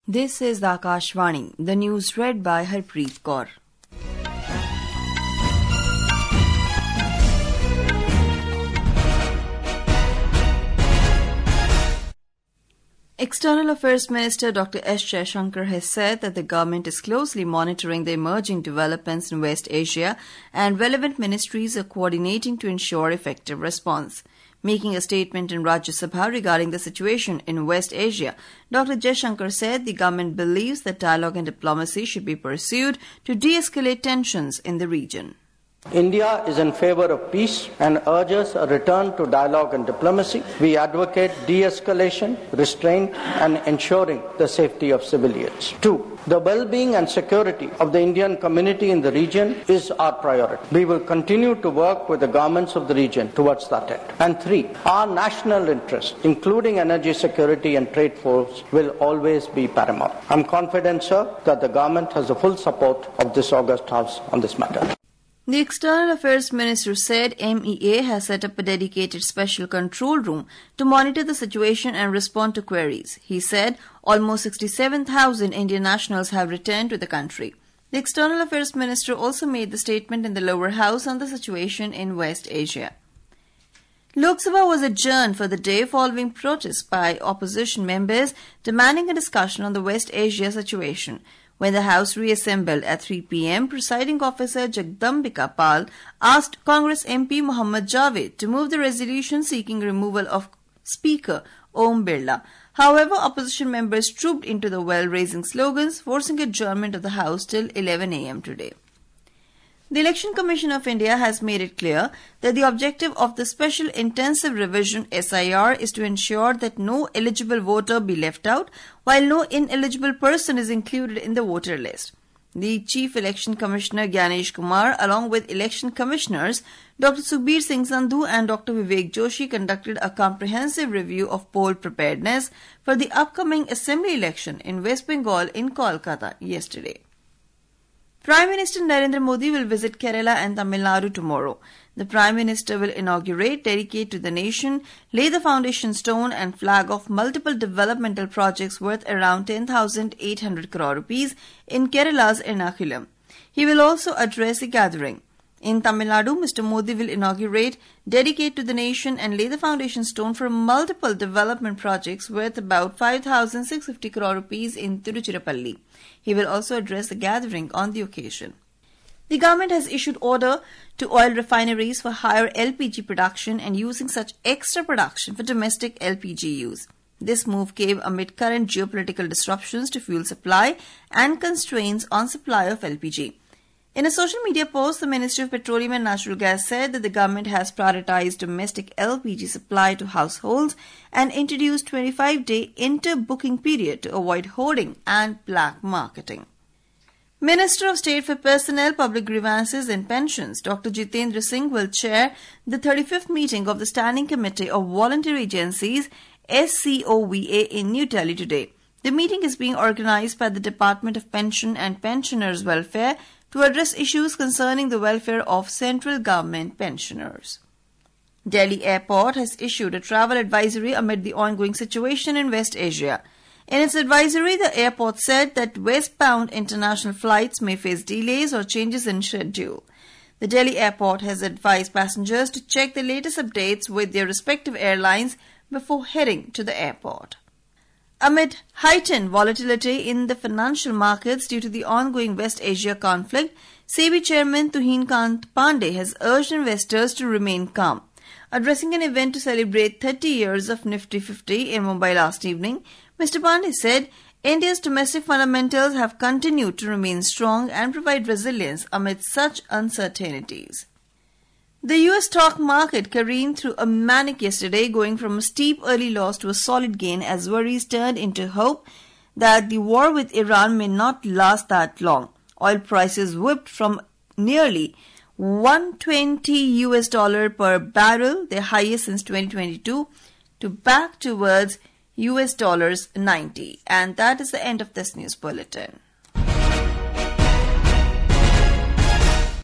This is the Akashvani, the news read by Harpreet Kaur. External Affairs Minister Dr. S. Jaishankar has said that the government is closely monitoring the emerging developments in West Asia and relevant ministries are coordinating to ensure effective response. Making a statement in Rajya Sabha regarding the situation in West Asia, Dr. Jaishankar said the government believes that dialogue and diplomacy should be pursued to de-escalate tensions in the region. India is in favor of peace and urges a return to dialogue and diplomacy. We advocate de-escalation, restraint and ensuring the safety of civilians. 2. The well-being and security of the Indian community in the region is our priority. We will continue to work with the governments of the region towards that end. And 3. Our national interests, including energy security and trade flows, will always be paramount. I am confident, sir, that the government has the full support of this august House on this matter. The External Affairs Minister said MEA has set up a dedicated special control room to monitor the situation and respond to queries. He said almost 67,000 Indian nationals have returned to the country. The External Affairs Minister also made the statement in the lower house on the situation in West Asia. Lok Sabha was adjourned for the day following protests by opposition members demanding a discussion on the West Asia situation. When the House reassembled at 3 p.m., Presiding Officer Jagdambika Pal asked Congress MP Mohammad Javed to move the resolution seeking removal of Speaker Om Birla. However, opposition members trooped into the well, raising slogans, forcing adjournment of the House till 11 a.m. today. The Election Commission of India has made it clear that the objective of the Special Intensive Revision SIR is to ensure that no eligible voter be left out, while no ineligible person is included in the voter list. The Chief Election Commissioner Gyanesh Kumar, along with Election Commissioners Dr. Sukhbir Singh Sandhu and Dr. Vivek Joshi, conducted a comprehensive review of poll preparedness for the upcoming Assembly election in West Bengal in Kolkata yesterday. Prime Minister Narendra Modi will visit Kerala and Tamil Nadu tomorrow. The Prime Minister will inaugurate, dedicate to the nation, lay the foundation stone and flag off multiple developmental projects worth around 10,800 crore rupees in Kerala's Ernakulam. He will also address a gathering. In Tamil Nadu, Mr. Modi will inaugurate, dedicate to the nation and lay the foundation stone for multiple development projects worth about 5,650 crore rupees in Tiruchirappalli. He will also address the gathering on the occasion. The government has issued order to oil refineries for higher LPG production and using such extra production for domestic LPG use. This move came amid current geopolitical disruptions to fuel supply and constraints on supply of LPG. In a social media post, the Ministry of Petroleum and Natural Gas said that the government has prioritized domestic LPG supply to households and introduced 25-day inter-booking period to avoid hoarding and black marketing. Minister of State for Personnel, Public Grievances and Pensions, Dr. Jitendra Singh, will chair the 35th meeting of the Standing Committee of Voluntary Agencies, SCOVA, in New Delhi today. The meeting is being organized by the Department of Pension and Pensioners' Welfare to address issues concerning the welfare of central government pensioners. Delhi Airport has issued a travel advisory amid the ongoing situation in West Asia. In its advisory, the airport said that westbound international flights may face delays or changes in schedule. The Delhi Airport has advised passengers to check the latest updates with their respective airlines before heading to the airport. Amid heightened volatility in the financial markets due to the ongoing West Asia conflict, SEBI Chairman Tuhin Kant Pandey has urged investors to remain calm. Addressing an event to celebrate 30 years of Nifty 50 in Mumbai last evening, Mr. Pandey said India's domestic fundamentals have continued to remain strong and provide resilience amid such uncertainties. The U.S. stock market careened through a manic yesterday, going from a steep early loss to a solid gain as worries turned into hope that the war with Iran may not last that long. Oil prices whipped from nearly $120 per barrel, their highest since 2022, to back towards $90. And that is the end of this news bulletin.